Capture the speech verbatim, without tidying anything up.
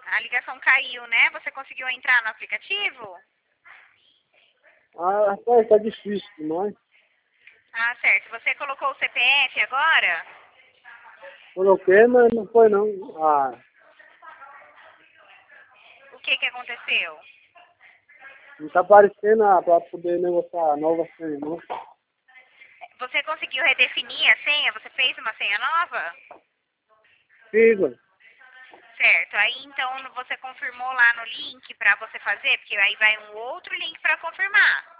a ligação caiu, né? Você conseguiu entrar no aplicativo? Ah, rapaz, tá difícil demais. Ah, certo. Você colocou o C P F agora? Coloquei, mas não foi não. Ah, O que que aconteceu? não tá aparecendo ah, pra poder negociar a nova senha, não. Você conseguiu redefinir a senha? Você fez uma senha nova? Fiz, Certo. Aí então você confirmou lá no link pra você fazer, porque aí vai um outro link pra confirmar.